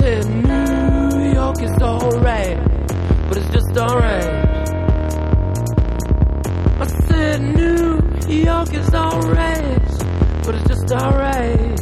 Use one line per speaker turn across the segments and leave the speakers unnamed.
said New York is alright, but it's just alright. I said New York is alright, but it's just alright.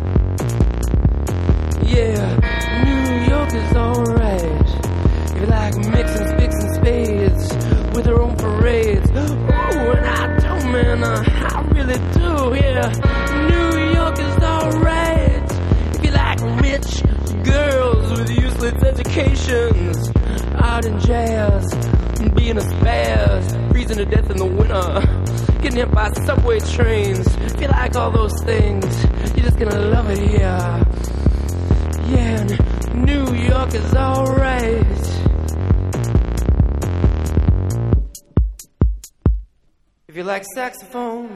Yeah, New York is alright. You like mixing sticks and spades with their own parades. Ooh, and I do, man, I really do, yeah. New York is alright. If you like rich girls with useless educations, art and jazz, and being a spaz, freezing to death in the winter, getting hit by subway trains. If you like all those things, you're just gonna love it here. Yeah, New York is alright. If you like saxophone.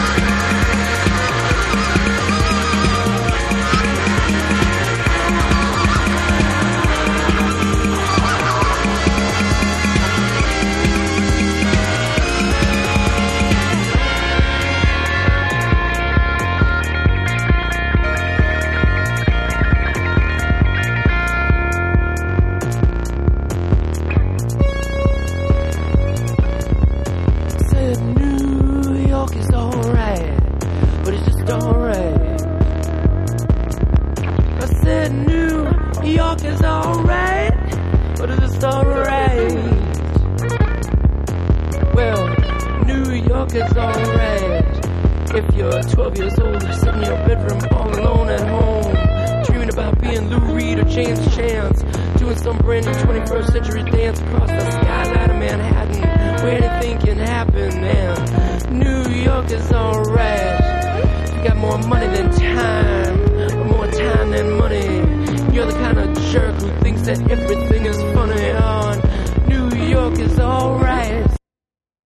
It's alright. If you're 12 years old, sitting in your bedroom all alone at home, dreaming about being Lou Reed or James Chance, doing some brand new 21st century dance across the skyline of Manhattan, where anything can happen, man. New York is alright. You got more money than time, or more time than money. You're the kind of jerk who thinks that everything is fun.